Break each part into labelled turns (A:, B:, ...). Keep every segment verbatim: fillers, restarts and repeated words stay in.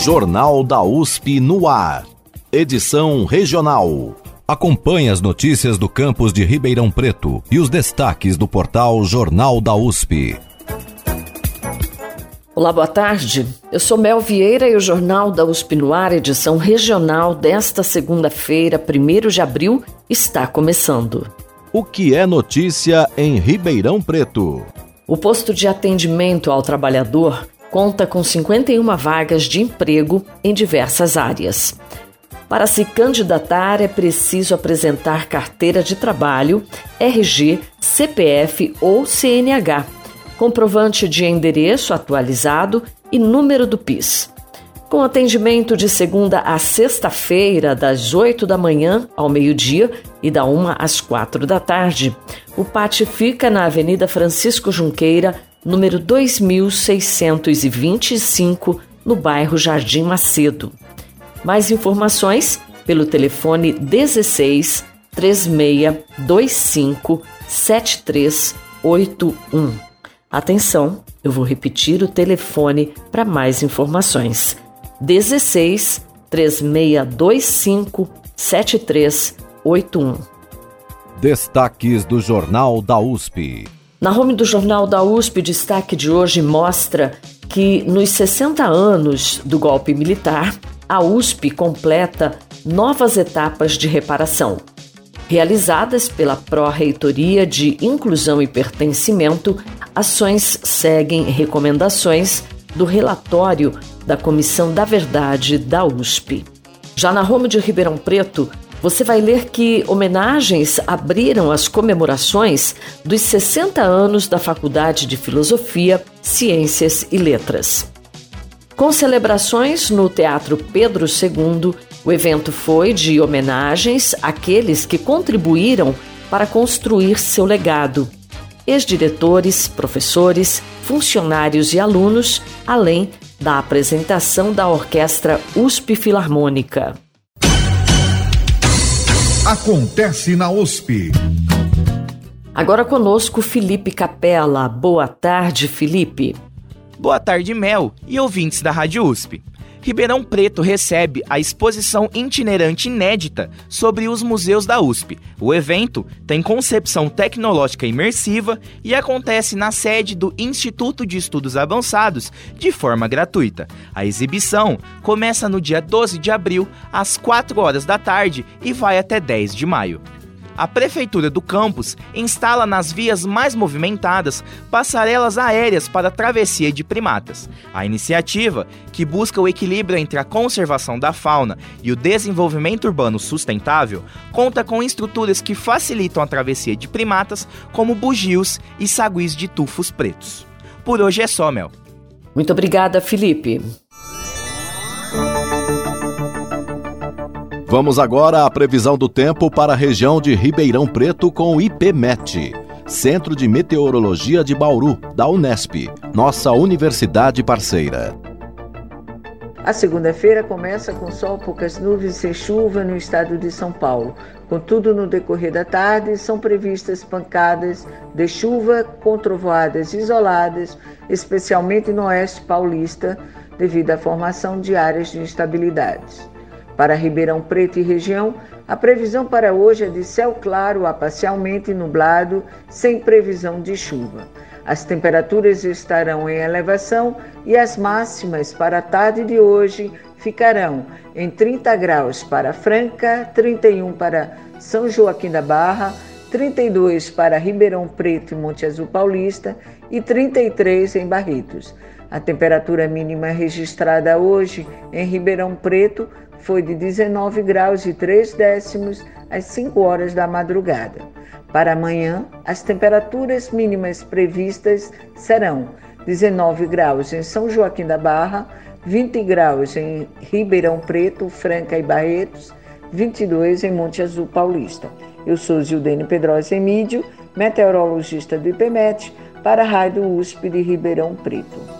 A: Jornal da U S P no ar. Edição regional. Acompanhe as notícias do campus de Ribeirão Preto e os destaques do portal Jornal da U S P.
B: Olá, boa tarde. Eu sou Mel Vieira e o Jornal da U S P no ar, edição regional desta segunda-feira, primeiro de abril, está começando.
A: O que é notícia em Ribeirão Preto?
B: O posto de atendimento ao trabalhador conta com cinquenta e uma vagas de emprego em diversas áreas. Para se candidatar, é preciso apresentar carteira de trabalho, R G, C P F ou C N H, comprovante de endereço atualizado e número do P I S. Com atendimento de segunda a sexta-feira, das oito da manhã ao meio-dia e da uma às quatro da tarde, o P A T fica na Avenida Francisco Junqueira, número dois mil seiscentos e vinte e cinco, no bairro Jardim Macedo. Mais informações pelo telefone dezesseis, três seis dois cinco, sete três oito um. Atenção, eu vou repetir o telefone para mais informações. dezesseis, três seis dois cinco, sete três oito um.
A: Destaques do Jornal da U S P.
B: Na home do Jornal da U S P, o destaque de hoje mostra que nos sessenta anos do golpe militar, a U S P completa novas etapas de reparação. Realizadas pela Pró-Reitoria de Inclusão e Pertencimento, ações seguem recomendações do relatório da Comissão da Verdade da U S P. Já na home de Ribeirão Preto, você vai ler que homenagens abriram as comemorações dos sessenta anos da Faculdade de Filosofia, Ciências e Letras. Com celebrações no Teatro Pedro segundo, o evento foi de homenagens àqueles que contribuíram para construir seu legado. Ex-diretores, professores, funcionários e alunos, além da apresentação da Orquestra U S P Filarmônica.
C: Acontece na U S P.
B: Agora conosco Felipe Capella. Boa tarde, Felipe.
D: Boa tarde, Mel e ouvintes da Rádio U S P. Ribeirão Preto recebe a exposição itinerante inédita sobre os museus da U S P. O evento tem concepção tecnológica imersiva e acontece na sede do Instituto de Estudos Avançados de forma gratuita. A exibição começa no dia doze de abril, às quatro horas da tarde e vai até dez de maio. A Prefeitura do campus instala nas vias mais movimentadas passarelas aéreas para a travessia de primatas. A iniciativa, que busca o equilíbrio entre a conservação da fauna e o desenvolvimento urbano sustentável, conta com estruturas que facilitam a travessia de primatas, como bugios e saguis de tufos pretos. Por hoje é só, Mel.
B: Muito obrigada, Felipe.
A: Vamos agora à previsão do tempo para a região de Ribeirão Preto com o IPMET, Centro de Meteorologia de Bauru, da Unesp, nossa universidade parceira.
E: A segunda-feira começa com sol, poucas nuvens e chuva no estado de São Paulo. Contudo, no decorrer da tarde, são previstas pancadas de chuva com trovoadas isoladas, especialmente no oeste paulista, devido à formação de áreas de instabilidades. Para Ribeirão Preto e região, a previsão para hoje é de céu claro a parcialmente nublado, sem previsão de chuva. As temperaturas estarão em elevação e as máximas para a tarde de hoje ficarão em trinta graus para Franca, trinta e um para São Joaquim da Barra, trinta e dois para Ribeirão Preto e Monte Azul Paulista e trinta e três em Barretos. A temperatura mínima registrada hoje em Ribeirão Preto foi de dezenove graus e três décimos às cinco horas da madrugada. Para amanhã, as temperaturas mínimas previstas serão dezenove graus em São Joaquim da Barra, vinte graus em Ribeirão Preto, Franca e Barretos, vinte e dois em Monte Azul Paulista. Eu sou Zildene Pedrosa Emídio, meteorologista do IPMET, para a Rádio U S P de Ribeirão Preto.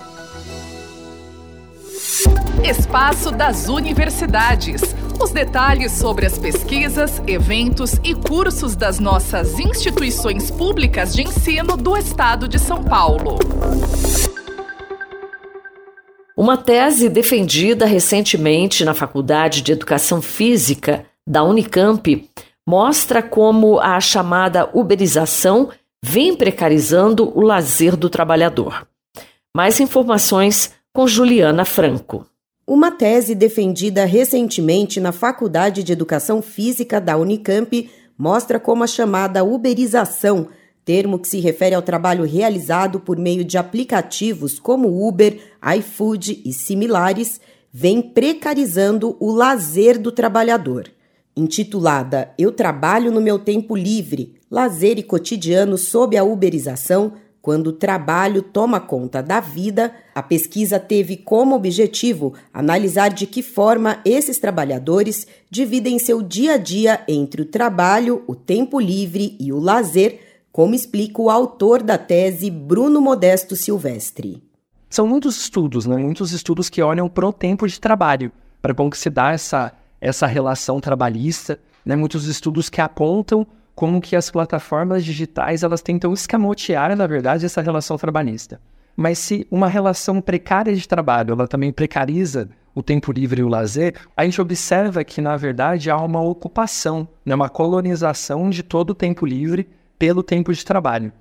F: Espaço das Universidades. Os detalhes sobre as pesquisas, eventos e cursos das nossas instituições públicas de ensino do Estado de São Paulo.
B: Uma tese defendida recentemente na Faculdade de Educação Física da Unicamp mostra como a chamada uberização vem precarizando o lazer do trabalhador. Mais informações com Juliana Franco.
G: Uma tese defendida recentemente na Faculdade de Educação Física da Unicamp mostra como a chamada uberização, termo que se refere ao trabalho realizado por meio de aplicativos como Uber, iFood e similares, vem precarizando o lazer do trabalhador. Intitulada Eu Trabalho no Meu Tempo Livre, Lazer e Cotidiano sob a Uberização, quando o trabalho toma conta da vida, a pesquisa teve como objetivo analisar de que forma esses trabalhadores dividem seu dia a dia entre o trabalho, o tempo livre e o lazer, como explica o autor da tese, Bruno Modesto Silvestre.
H: São muitos estudos, né? muitos estudos que olham para o tempo de trabalho, para como que se dá essa, essa relação trabalhista, né? Muitos estudos que apontam como que as plataformas digitais elas tentam escamotear, na verdade, essa relação trabalhista. Mas se uma relação precária de trabalho ela também precariza o tempo livre e o lazer, a gente observa que, na verdade, há uma ocupação, né? uma colonização de todo o tempo livre pelo tempo de trabalho.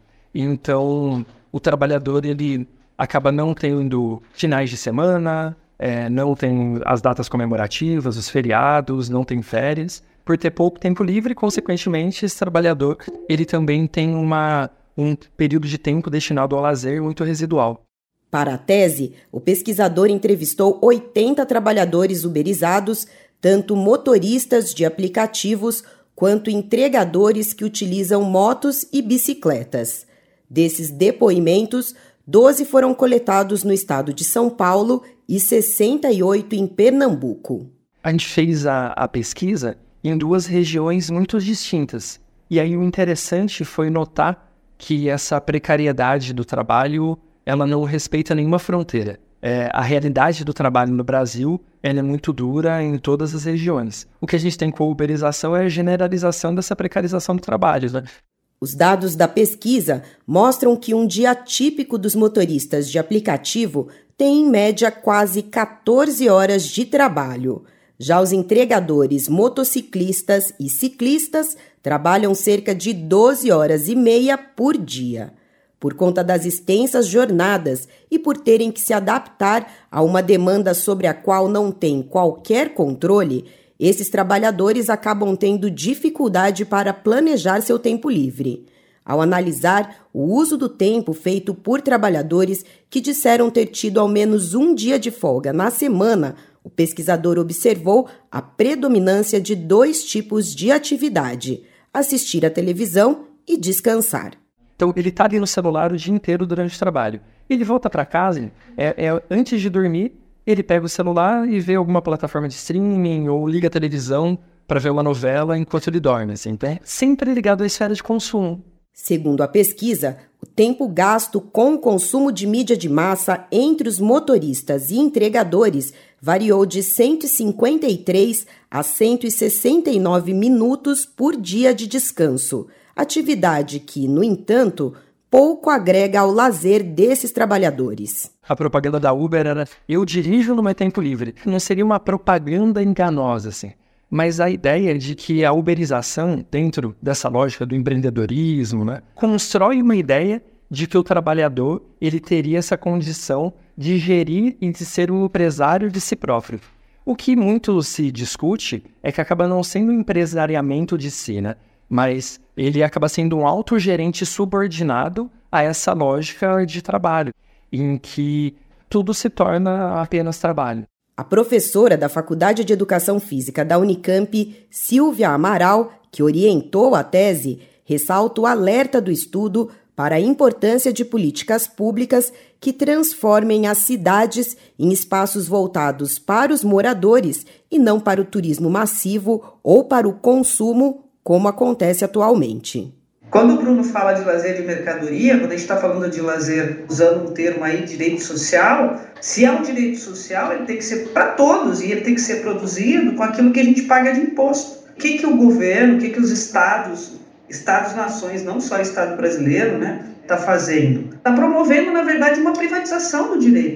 H: Então, o trabalhador ele acaba não tendo finais de semana, é, não tem as datas comemorativas, os feriados, não tem férias. Por ter pouco tempo livre, consequentemente, esse trabalhador ele também tem uma, um período de tempo destinado ao lazer muito residual.
G: Para a tese, o pesquisador entrevistou oitenta trabalhadores uberizados, tanto motoristas de aplicativos quanto entregadores que utilizam motos e bicicletas. Desses depoimentos, doze foram coletados no estado de São Paulo e sessenta e oito em Pernambuco.
H: A gente fez a, a pesquisa em duas regiões muito distintas. E aí o interessante foi notar que essa precariedade do trabalho, ela não respeita nenhuma fronteira. É, a realidade do trabalho no Brasil, ela é muito dura em todas as regiões. O que a gente tem com a uberização é a generalização dessa precarização do trabalho, né?
G: Os dados da pesquisa mostram que um dia típico dos motoristas de aplicativo tem, em média, quase quatorze horas de trabalho. Já os entregadores motociclistas e ciclistas trabalham cerca de doze horas e meia por dia. Por conta das extensas jornadas e por terem que se adaptar a uma demanda sobre a qual não tem qualquer controle, esses trabalhadores acabam tendo dificuldade para planejar seu tempo livre. Ao analisar o uso do tempo feito por trabalhadores que disseram ter tido ao menos um dia de folga na semana, o pesquisador observou a predominância de dois tipos de atividade: assistir à televisão e descansar.
H: Então, ele está ali no celular o dia inteiro durante o trabalho. Ele volta para casa, é, é, antes de dormir, ele pega o celular e vê alguma plataforma de streaming ou liga a televisão para ver uma novela enquanto ele dorme. Assim, é sempre ligado à esfera de consumo.
G: Segundo a pesquisa, o tempo gasto com o consumo de mídia de massa entre os motoristas e entregadores variou de cento e cinquenta e três a cento e sessenta e nove minutos por dia de descanso, atividade que, no entanto, pouco agrega ao lazer desses trabalhadores.
H: A propaganda da Uber era eu dirijo no meu tempo livre. Não seria uma propaganda enganosa, assim. Mas a ideia de que a uberização, dentro dessa lógica do empreendedorismo, né, constrói uma ideia de que o trabalhador ele teria essa condição de gerir e de ser um empresário de si próprio. O que muito se discute é que acaba não sendo um empresariamento de si, né? Mas ele acaba sendo um autogerente subordinado a essa lógica de trabalho, em que tudo se torna apenas trabalho.
G: A professora da Faculdade de Educação Física da Unicamp, Silvia Amaral, que orientou a tese, ressalta o alerta do estudo para a importância de políticas públicas que transformem as cidades em espaços voltados para os moradores e não para o turismo massivo ou para o consumo, como acontece atualmente.
I: Quando o Bruno fala de lazer e mercadoria, quando a gente está falando de lazer usando um termo aí, direito social, se é um direito social, ele tem que ser para todos e ele tem que ser produzido com aquilo que a gente paga de imposto. O que, que o governo, o que, que os estados, estados-nações, não só o Estado brasileiro, né, está fazendo? Está promovendo, na verdade, uma privatização do direito.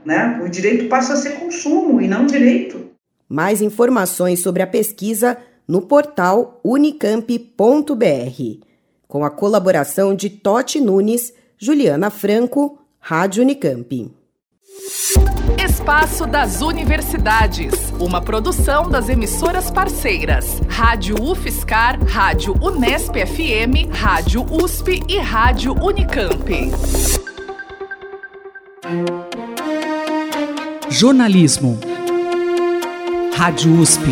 I: né? O direito passa a ser consumo e não direito.
G: Mais informações sobre a pesquisa no portal unicamp ponto b r. Com a colaboração de Totti Nunes, Juliana Franco, Rádio Unicamp.
F: Espaço das Universidades, uma produção das emissoras parceiras, Rádio UFSCar, Rádio Unesp F M, Rádio U S P e Rádio Unicamp.
J: Jornalismo. Rádio U S P.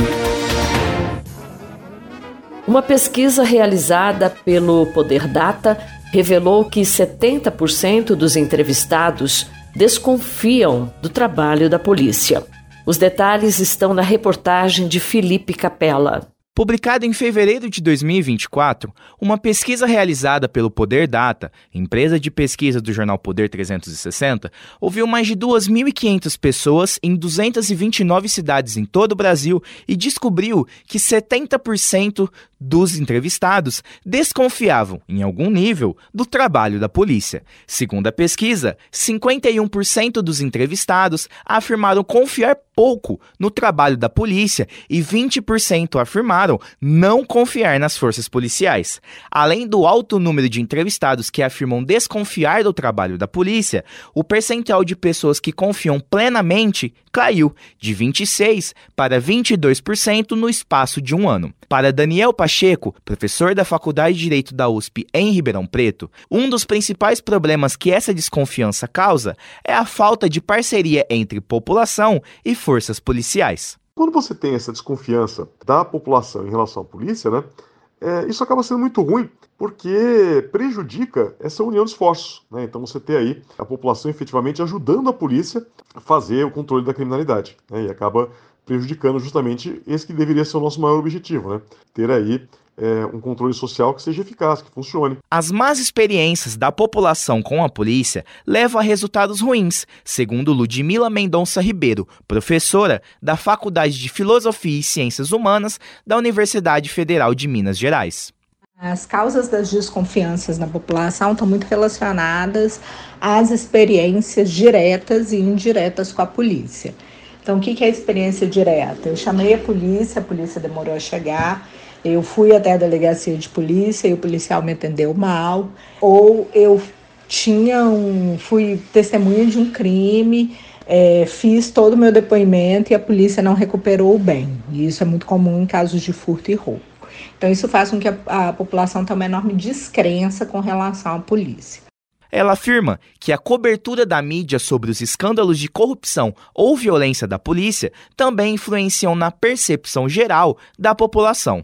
B: Uma pesquisa realizada pelo Poder Data revelou que setenta por cento dos entrevistados desconfiam do trabalho da polícia. Os detalhes estão na reportagem de Felipe Capella.
D: Publicada em fevereiro de dois mil e vinte e quatro, uma pesquisa realizada pelo Poder Data, empresa de pesquisa do jornal Poder trezentos e sessenta, ouviu mais de duas mil e quinhentas pessoas em duzentas e vinte e nove cidades em todo o Brasil e descobriu que setenta por cento dos entrevistados desconfiavam, em algum nível, do trabalho da polícia. Segundo a pesquisa, cinquenta e um por cento dos entrevistados afirmaram confiar pouco no trabalho da polícia e vinte por cento afirmaram não confiar nas forças policiais. Além do alto número de entrevistados que afirmam desconfiar do trabalho da polícia, o percentual de pessoas que confiam plenamente caiu de vinte e seis por cento para vinte e dois por cento no espaço de um ano. Para Daniel Pacheco, professor da Faculdade de Direito da U S P em Ribeirão Preto, um dos principais problemas que essa desconfiança causa é a falta de parceria entre população e forças policiais.
K: Quando você tem essa desconfiança da população em relação à polícia, né, é, isso acaba sendo muito ruim, porque prejudica essa união de esforços, né? Então você tem aí a população efetivamente ajudando a polícia a fazer o controle da criminalidade, né? E acaba prejudicando justamente esse que deveria ser o nosso maior objetivo, né? Ter aí é, um controle social que seja eficaz, que funcione.
D: As más experiências da população com a polícia levam a resultados ruins, segundo Ludmila Mendonça Ribeiro, professora da Faculdade de Filosofia e Ciências Humanas da Universidade Federal de Minas Gerais.
L: As causas das desconfianças na população estão muito relacionadas às experiências diretas e indiretas com a polícia. Então, o que é a experiência direta? Eu chamei a polícia, a polícia demorou a chegar, eu fui até a delegacia de polícia e o policial me atendeu mal, ou eu tinha um, fui testemunha de um crime, é, fiz todo o meu depoimento e a polícia não recuperou o bem. E isso é muito comum em casos de furto e roubo. Então, isso faz com que a, a população tenha uma enorme descrença com relação à polícia.
D: Ela afirma que a cobertura da mídia sobre os escândalos de corrupção ou violência da polícia também influenciam na percepção geral da população.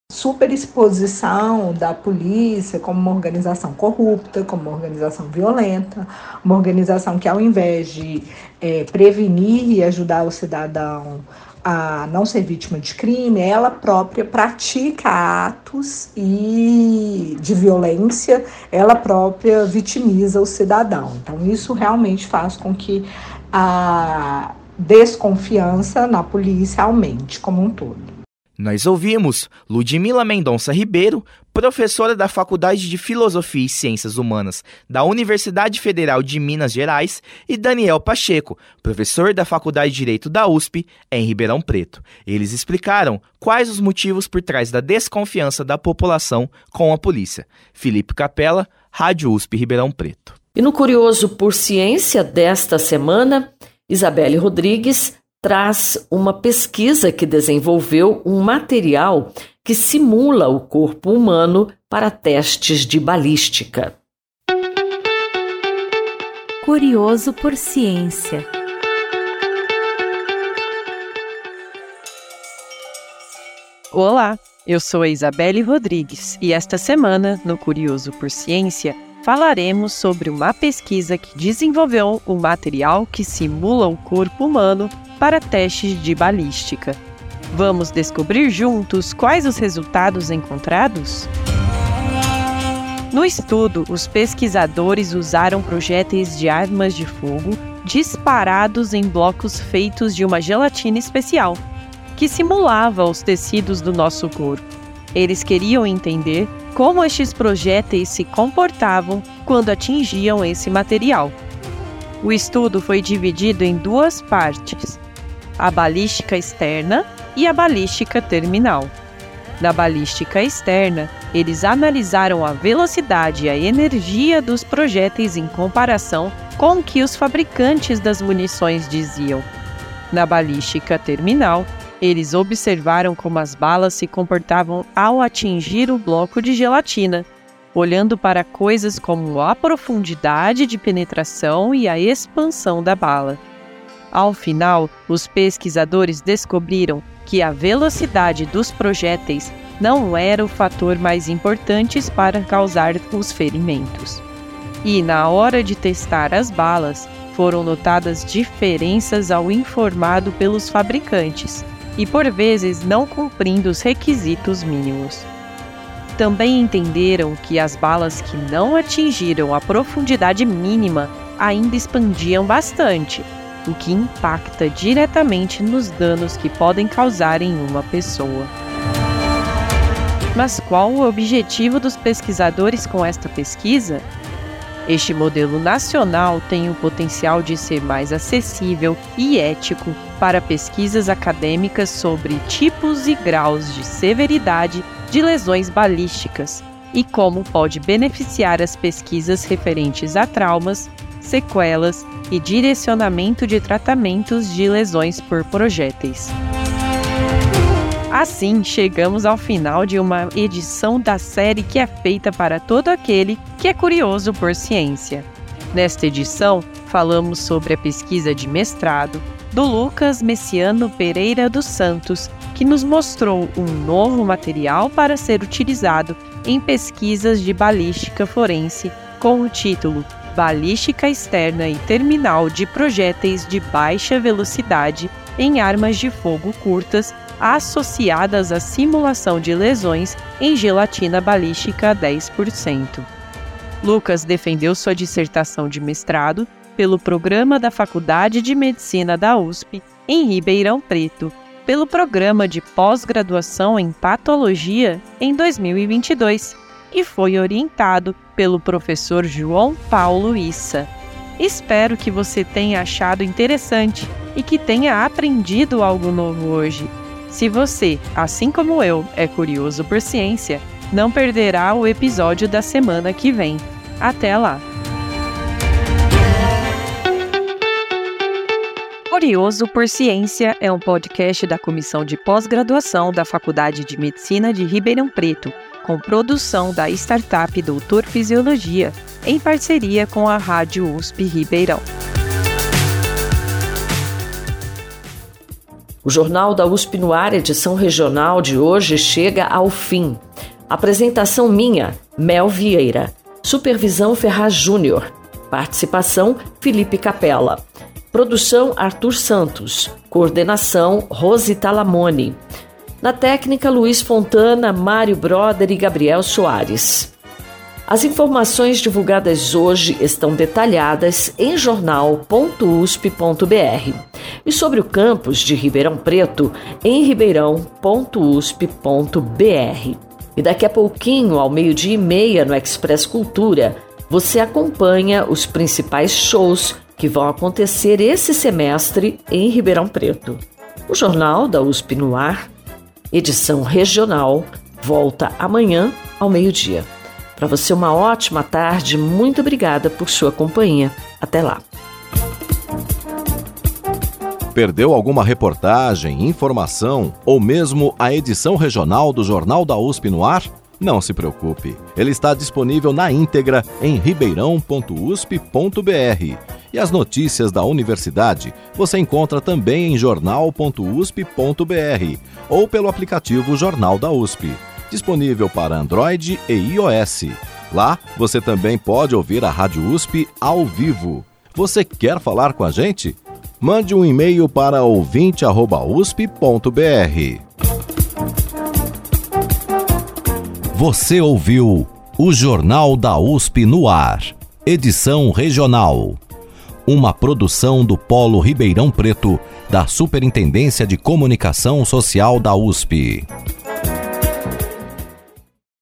L: Superexposição da polícia como uma organização corrupta, como uma organização violenta, uma organização que, ao invés de é, prevenir e ajudar o cidadão a não ser vítima de crime, ela própria pratica atos e de violência, ela própria vitimiza o cidadão. Então, isso realmente faz com que a desconfiança na polícia aumente como um todo.
D: Nós ouvimos Ludmila Mendonça Ribeiro, professora da Faculdade de Filosofia e Ciências Humanas da Universidade Federal de Minas Gerais, e Daniel Pacheco, professor da Faculdade de Direito da U S P em Ribeirão Preto. Eles explicaram quais os motivos por trás da desconfiança da população com a polícia. Felipe Capella, Rádio U S P Ribeirão Preto.
B: E no Curioso por Ciência desta semana, Isabelle Rodrigues traz uma pesquisa que desenvolveu um material que simula o corpo humano para testes de balística.
M: Curioso por Ciência.
N: Olá, eu sou a Isabelle Rodrigues e esta semana, no Curioso por Ciência, falaremos sobre uma pesquisa que desenvolveu um material que simula o corpo humano para testes de balística. Vamos descobrir juntos quais os resultados encontrados? No estudo, os pesquisadores usaram projéteis de armas de fogo disparados em blocos feitos de uma gelatina especial, que simulava os tecidos do nosso corpo. Eles queriam entender como estes projéteis se comportavam quando atingiam esse material. O estudo foi dividido em duas partes, a balística externa e a balística terminal. Na balística externa, eles analisaram a velocidade e a energia dos projéteis em comparação com o que os fabricantes das munições diziam. Na balística terminal, eles observaram como as balas se comportavam ao atingir o bloco de gelatina, olhando para coisas como a profundidade de penetração e a expansão da bala. Ao final, os pesquisadores descobriram que a velocidade dos projéteis não era o fator mais importante para causar os ferimentos. E, na hora de testar as balas, foram notadas diferenças ao informado pelos fabricantes, e por vezes não cumprindo os requisitos mínimos. Também entenderam que as balas que não atingiram a profundidade mínima ainda expandiam bastante, o que impacta diretamente nos danos que podem causar em uma pessoa. Mas qual o objetivo dos pesquisadores com esta pesquisa? Este modelo nacional tem o potencial de ser mais acessível e ético para pesquisas acadêmicas sobre tipos e graus de severidade de lesões balísticas e como pode beneficiar as pesquisas referentes a traumas, sequelas e direcionamento de tratamentos de lesões por projéteis. Assim, chegamos ao final de uma edição da série que é feita para todo aquele que é curioso por ciência. Nesta edição, falamos sobre a pesquisa de mestrado do Lucas Messiano Pereira dos Santos, que nos mostrou um novo material para ser utilizado em pesquisas de balística forense com o título Balística Externa e Terminal de Projéteis de Baixa Velocidade em Armas de Fogo Curtas associadas à simulação de lesões em gelatina balística dez por cento. Lucas defendeu sua dissertação de mestrado pelo programa da Faculdade de Medicina da U S P em Ribeirão Preto, pelo programa de pós-graduação em Patologia em dois mil e vinte e dois e foi orientado pelo professor João Paulo Issa. Espero que você tenha achado interessante e que tenha aprendido algo novo hoje. Se você, assim como eu, é curioso por ciência, não perderá o episódio da semana que vem. Até lá! Curioso por Ciência é um podcast da Comissão de Pós-Graduação da Faculdade de Medicina de Ribeirão Preto, com produção da startup Doutor Fisiologia, em parceria com a Rádio U S P Ribeirão.
B: O Jornal da U S P no Ar, edição regional de hoje, chega ao fim. Apresentação minha, Mel Vieira. Supervisão Ferraz Júnior. Participação Felipe Capella. Produção Arthur Santos. Coordenação Rose Talamone. Na técnica Luiz Fontana, Mário Broder e Gabriel Soares. As informações divulgadas hoje estão detalhadas em jornal ponto u s p ponto b r e sobre o campus de Ribeirão Preto em ribeirão ponto u s p ponto b r. E daqui a pouquinho, ao meio-dia e meia, no Express Cultura, você acompanha os principais shows que vão acontecer esse semestre em Ribeirão Preto. O Jornal da U S P no Ar, edição regional, volta amanhã ao meio-dia. Para você, uma ótima tarde. Muito obrigada por sua companhia. Até lá.
A: Perdeu alguma reportagem, informação ou mesmo a edição regional do Jornal da U S P no Ar? Não se preocupe, ele está disponível na íntegra em ribeirão ponto u s p ponto b r. E as notícias da universidade você encontra também em jornal ponto u s p ponto b r ou pelo aplicativo Jornal da U S P, disponível para Android e iOS. Lá você também pode ouvir a Rádio U S P ao vivo. Você quer falar com a gente? Mande um e-mail para ouvinte arroba u s p ponto b r. Você ouviu o Jornal da U S P no Ar, edição regional. Uma produção do Polo Ribeirão Preto, da Superintendência de Comunicação Social da U S P.